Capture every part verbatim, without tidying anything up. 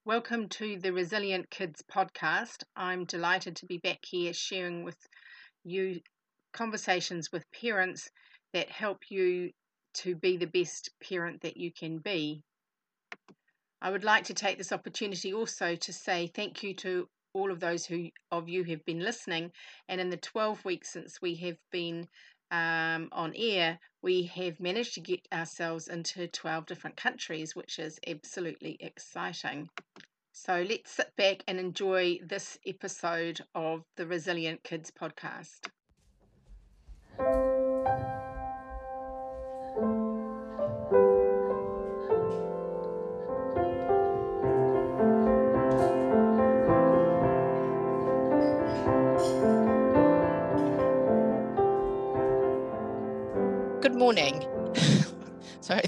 Welcome to the Resilient Kids podcast. I'm delighted to be back here sharing with you conversations with parents that help you to be the best parent that you can be. I would like to take this opportunity also to say thank you to all of those who of you who've been listening. And in the twelve weeks since we have been um, on air, we have managed to get ourselves into twelve different countries, which is absolutely exciting. So let's sit back and enjoy this episode of the Resilient Kids podcast. Good morning. Sorry.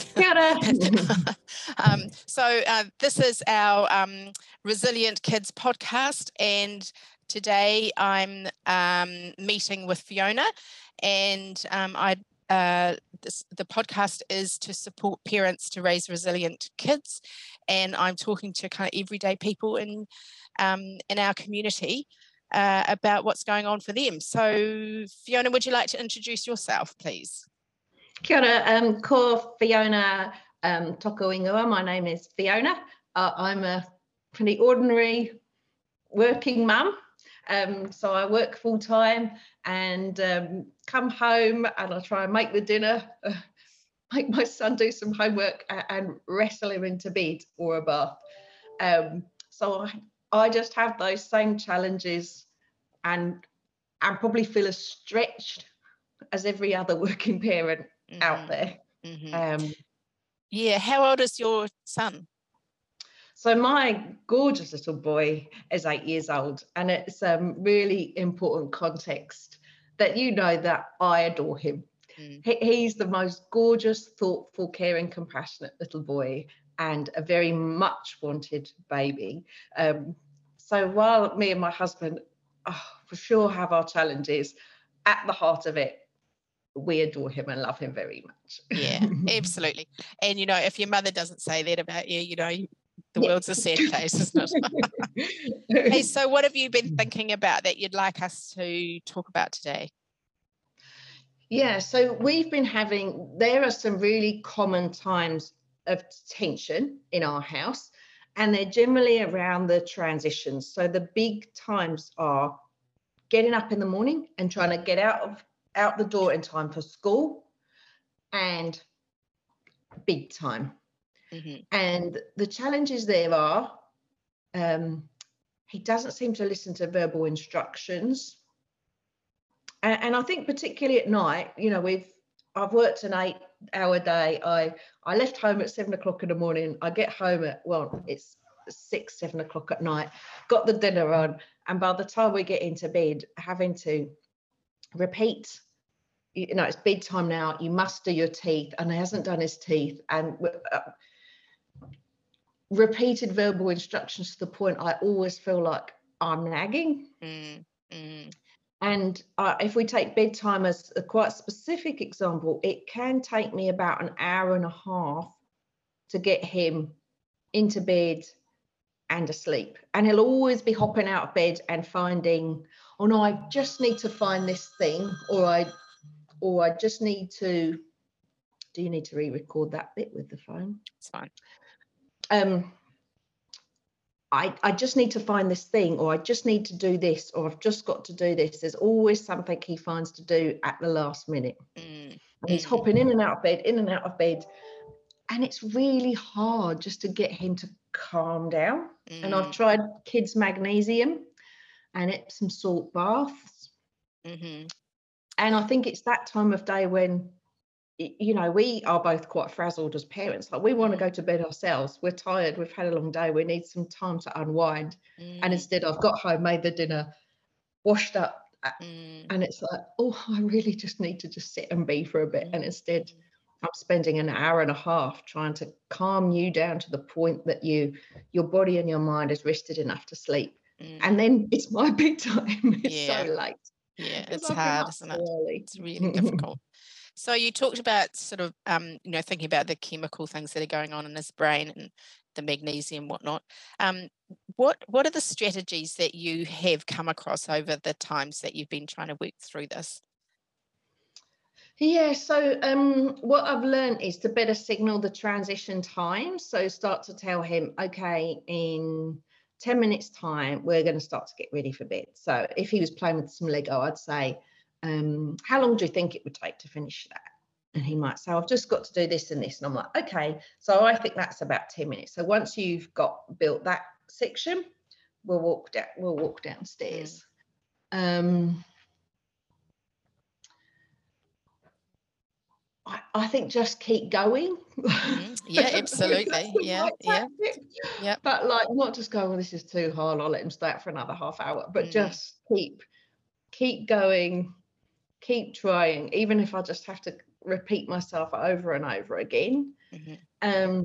um, so uh, this is our um, Resilient Kids podcast, and today I'm um, meeting with Fiona, and um, I uh, this, the podcast is to support parents to raise resilient kids, and I'm talking to kind of everyday people in um, in our community uh, about what's going on for them. So Fiona, would you like to introduce yourself, please? Kia ora, um, ko Fiona um, toko ingoa. My name is Fiona. Uh, I'm a pretty ordinary working mum. Um, so I work full time and um, come home and I try and make the dinner, uh, make my son do some homework and, and wrestle him into bed or a bath. Um, so I, I just have those same challenges and, and probably feel as stretched as every other working parent mm-hmm. out there. Mm-hmm. Um, yeah, how old is your son? So my gorgeous little boy is eight years old, and it's a um, really important context that you know that I adore him. Mm. He, he's the most gorgeous, thoughtful, caring, compassionate little boy and a very much wanted baby. Um, so while me and my husband oh, for sure have our challenges, at the heart of it, we adore him and love him very much. Yeah, absolutely. And, you know, if your mother doesn't say that about you, you know, the world's a sad place, isn't it? Hey, so what have you been thinking about that you'd like us to talk about today? Yeah, so we've been having, there are some really common times of tension in our house, and they're generally around the transitions. So the big times are getting up in the morning and trying to get out of out the door in time for school and big time. Mm-hmm. And the challenges there are, um, he doesn't seem to listen to verbal instructions. And, and I think particularly at night, you know, we've, I've worked an eight hour day. I, I left home at seven o'clock in the morning. I get home at, well, it's six, seven o'clock at night, got the dinner on. And by the time we get into bed, having to repeat, you know, it's bedtime now, you must do your teeth, and he hasn't done his teeth, and uh, repeated verbal instructions to the point I always feel like I'm nagging. Mm, mm. And uh, if we take bedtime as a quite specific example, it can take me about an hour and a half to get him into bed and asleep. And he'll always be hopping out of bed and finding, oh no, I just need to find this thing, or I or I just need to, do you need to re-record that bit with the phone? It's fine. Um, I, I just need to find this thing, or I just need to do this, or I've just got to do this. There's always something he finds to do at the last minute. Mm. And he's mm. hopping in and out of bed, in and out of bed. And it's really hard just to get him to calm down. Mm. And I've tried kids' magnesium and Epsom salt baths. Mm-hmm. And I think it's that time of day when, you know, we are both quite frazzled as parents. Like, we want to go to bed ourselves. We're tired. We've had a long day. We need some time to unwind. Mm. And instead, I've got home, made the dinner, washed up. Mm. And it's like, oh, I really just need to just sit and be for a bit. Mm. And instead, I'm spending an hour and a half trying to calm you down to the point that you, your body and your mind is rested enough to sleep. Mm. And then it's my big time. It's yeah. so late. Yeah, it's hard, isn't it? Early. It's really difficult. So you talked about sort of, um, you know, thinking about the chemical things that are going on in his brain and the magnesium, whatnot. Um, what what are the strategies that you have come across over the times that you've been trying to work through this? Yeah, so um, what I've learned is to better signal the transition time. So start to tell him, okay, in ten minutes time, we're going to start to get ready for bed. So if he was playing with some Lego, I'd say, um, how long do you think it would take to finish that? And he might say, I've just got to do this and this. And I'm like, okay, so I think that's about ten minutes. So once you've got built that section, we'll walk down, we'll walk downstairs. Mm. Um, I, I think just keep going. Mm-hmm. Yeah, absolutely. Yeah, yeah. Yeah. But like not just go, well, this is too hard, I'll let him stay for another half hour, but mm. just keep keep going, keep trying, even if I just have to repeat myself over and over again. Mm-hmm. Um,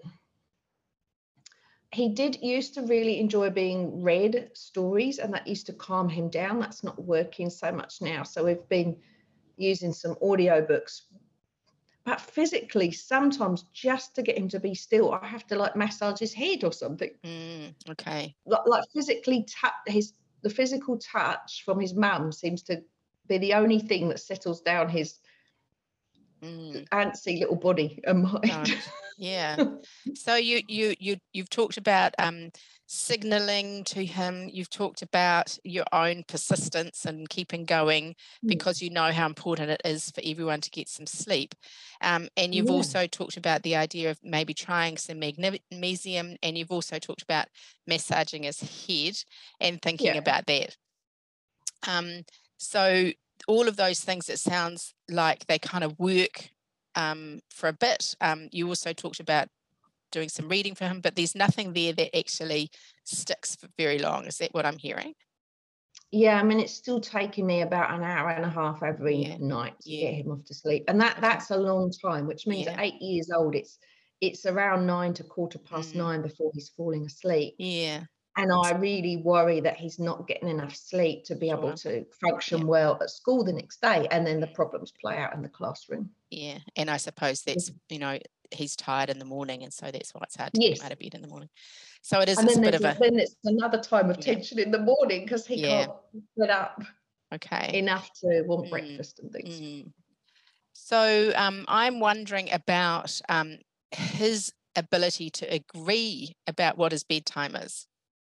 he did used to really enjoy being read stories, and that used to calm him down. That's not working so much now. So we've been using some audiobooks, but physically, sometimes just to get him to be still, I have to like massage his head or something. Mm, okay. Like, like physically touch his, the physical touch from his mum seems to be the only thing that settles down his mm. antsy little body and mind. Right. Yeah. So you you you you've talked about um signaling to him. You've talked about your own persistence and keeping going because you know how important it is for everyone to get some sleep. Um, and you've yeah. also talked about the idea of maybe trying some magnesium, and you've also talked about massaging his head and thinking yeah. about that. Um, so all of those things, it sounds like they kind of work um, for a bit. Um, you also talked about doing some reading for him, but there's nothing there that actually sticks for very long. Is that what I'm hearing? Yeah, I mean, it's still taking me about an hour and a half every yeah. night to yeah. get him off to sleep. And that, that's a long time, which means yeah. at eight years old, it's it's around nine to quarter past mm. nine before he's falling asleep. Yeah. And I really worry that he's not getting enough sleep to be sure. able to function yeah. well at school the next day. And then the problems play out in the classroom. Yeah. And I suppose that's, you know, he's tired in the morning. And so that's why it's hard to yes. get him out of bed in the morning. So it is and a then bit of a... Then it's another time of yeah. tension in the morning because he yeah. can't get up okay. enough to want mm. breakfast and things. Mm. So um, I'm wondering about um, his ability to agree about what his bedtime is.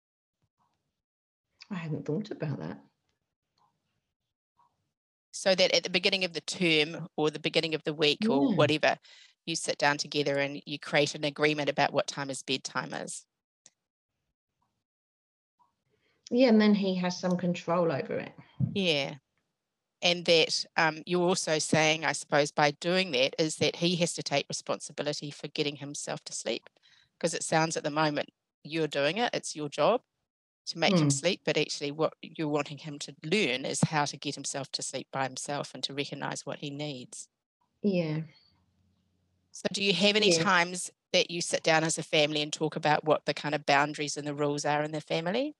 I hadn't thought about that. So that at the beginning of the term or the beginning of the week yeah. or whatever, you sit down together and you create an agreement about what time his bedtime is. Yeah, and then he has some control over it. Yeah. And that um, you're also saying, I suppose, by doing that is that he has to take responsibility for getting himself to sleep. Because it sounds at the moment you're doing it, it's your job to make mm. him sleep, but actually what you're wanting him to learn is how to get himself to sleep by himself and to recognise what he needs. Yeah. So do you have any yes. times that you sit down as a family and talk about what the kind of boundaries and the rules are in the family?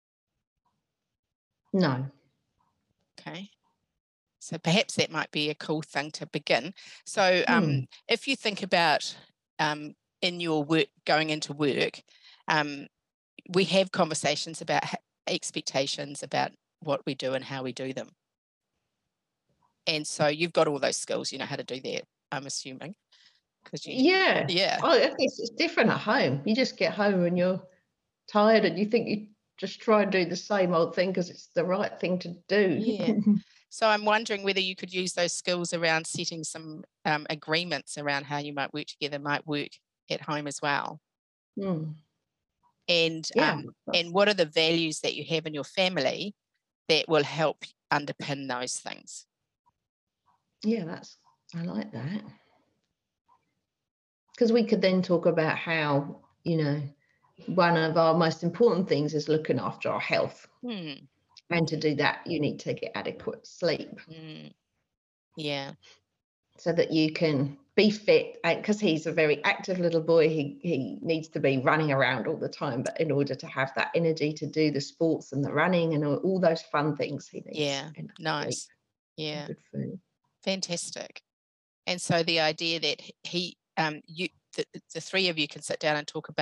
No. Okay. So perhaps that might be a cool thing to begin. So um, mm. if you think about um, in your work, going into work, um, we have conversations about expectations about what we do and how we do them. And so you've got all those skills, you know how to do that, I'm assuming. You, yeah. Yeah. Oh, I guess it's different at home. You just get home and you're tired and you think you just try and do the same old thing because it's the right thing to do. Yeah. So I'm wondering whether you could use those skills around setting some um, agreements around how you might work together, might work at home as well. Mm. And yeah. um, and what are the values that you have in your family that will help underpin those things? Yeah, that's I like that. Because we could then talk about how, you know, one of our most important things is looking after our health. Hmm. And to do that, you need to get adequate sleep. Hmm. Yeah. So that you can be fit, because he's a very active little boy. He he needs to be running around all the time, but in order to have that energy to do the sports and the running and all, all those fun things, he needs. Yeah, nice. Yeah, good food. Fantastic. And so the idea that he, um, you, the, the three of you can sit down and talk about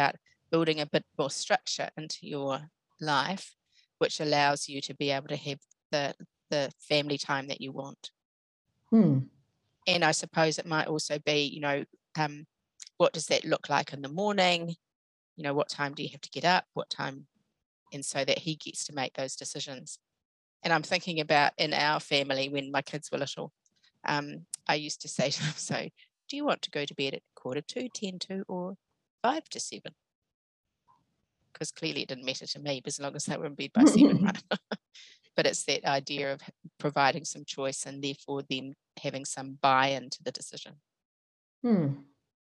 building a bit more structure into your life, which allows you to be able to have the the family time that you want. Hmm. And I suppose it might also be, you know, um, what does that look like in the morning? You know, what time do you have to get up? What time? And so that he gets to make those decisions. And I'm thinking about in our family when my kids were little, um, I used to say to them, so do you want to go to bed at quarter to, ten to, or five to seven? Because clearly it didn't matter to me as long as they were in bed by seven, right? But it's that idea of providing some choice and therefore them having some buy-in to the decision. Hmm.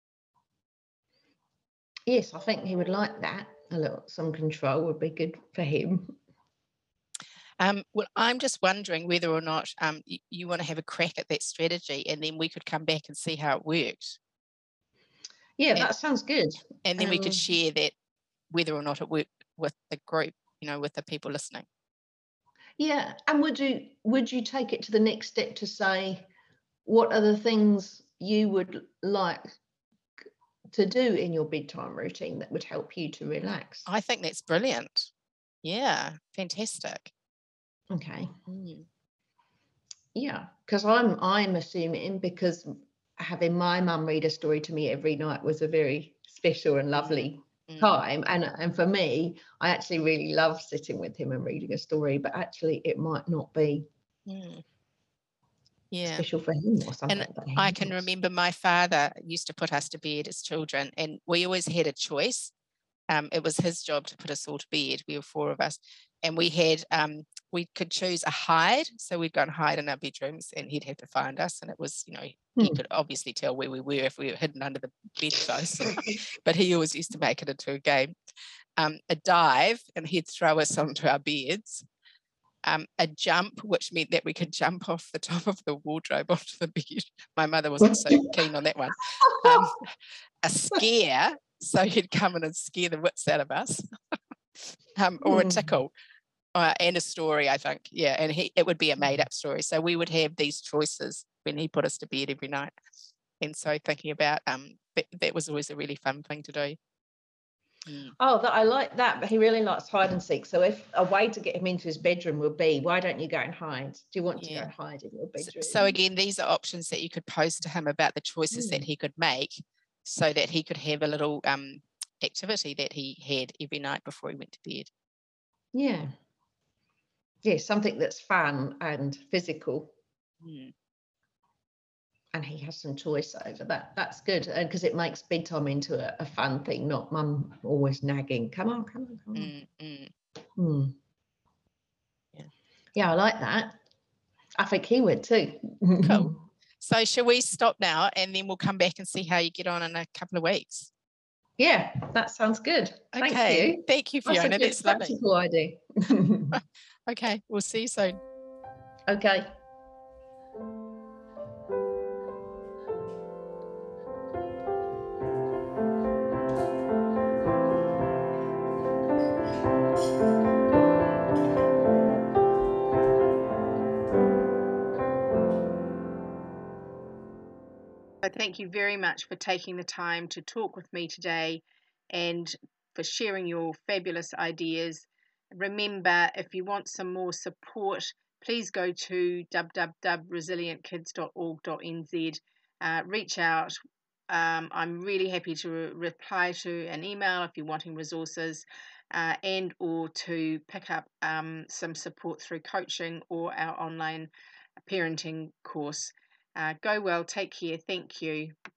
Yes, I think he would like that. A little, some control would be good for him. Um, well, I'm just wondering whether or not um, you, you want to have a crack at that strategy, and then we could come back and see how it worked. Yeah, and, that sounds good. And then um, we could share that, whether or not it worked with the group, you know, with the people listening. Yeah, and would you would you take it to the next step to say, what are the things you would like to do in your bedtime routine that would help you to relax? I think that's brilliant. Yeah, fantastic. Okay. Mm. Yeah, because I'm I'm assuming, because having my mum read a story to me every night was a very special and lovely Mm. time, and and for me, I actually really love sitting with him and reading a story, but actually it might not be Mm. Yeah. special for him or something. And I can remember my father used to put us to bed as children, and we always had a choice. Um, it was his job to put us all to bed. We were four of us, and we had um, we could choose a hide. So we'd go and hide in our bedrooms, and he'd have to find us. And it was, you know, Hmm. he could obviously tell where we were if we were hidden under the bedclothes. But he always used to make it into a game. Um, a dive, and he'd throw us onto our beds. Um, a jump, which meant that we could jump off the top of the wardrobe onto the bed. My mother wasn't so keen on that one. Um, a scare, so he'd come in and scare the wits out of us. um, or a tickle, uh, and a story, I think. Yeah, and he, it would be a made-up story. So we would have these choices when he put us to bed every night. And so thinking about um, that, that was always a really fun thing to do. Mm. Oh, that I like that, but he really likes hide and seek. So if a way to get him into his bedroom would be, why don't you go and hide? Do you want yeah. to go and hide in your bedroom? So, so again, these are options that you could pose to him about the choices mm. that he could make, so that he could have a little um, activity that he had every night before he went to bed. Yeah. Yeah, something that's fun and physical. Mm. And he has some choice over that. That's good, because it makes bedtime into a, a fun thing, not mum always nagging. Come on, come on, come on. Mm, mm. Mm. Yeah. Yeah, I like that. I think he would too. Cool. So shall we stop now, and then we'll come back and see how you get on in a couple of weeks? Yeah, that sounds good. Okay. Thank you. Thank you, Fiona. That's a good practical idea. Okay, we'll see you soon. Okay. Thank you very much for taking the time to talk with me today and for sharing your fabulous ideas. Remember, if you want some more support, please go to w w w dot resilient kids dot org dot n z. Uh, reach out. Um, I'm really happy to re- reply to an email if you're wanting resources uh, and or to pick up um, some support through coaching or our online parenting course. Uh, go well, take care, thank you.